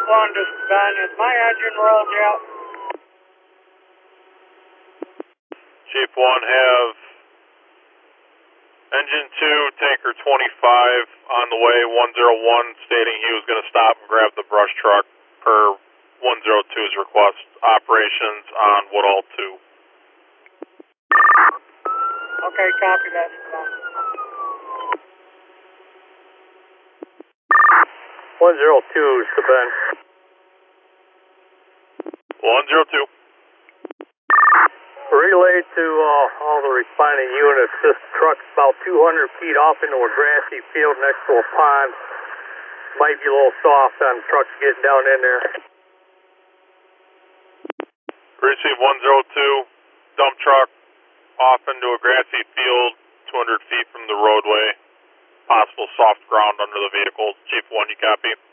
1, this is Ben. Is my engine rolled yet? Chief 1, have engine 2, tanker 25 on the way, 101, stating he was going to stop and grab the brush truck per 102's request. Operations on Woodall 2. Okay, copy that. Come on. 102 to Ben. 102. Relay to all the responding units. This truck's about 200 feet off into a grassy field next to a pond. Might be a little soft on trucks getting down in there. Receive 102, dump truck off into a grassy field 200 feet from the roadway. Possible soft ground under the vehicle. Chief 1, you copy?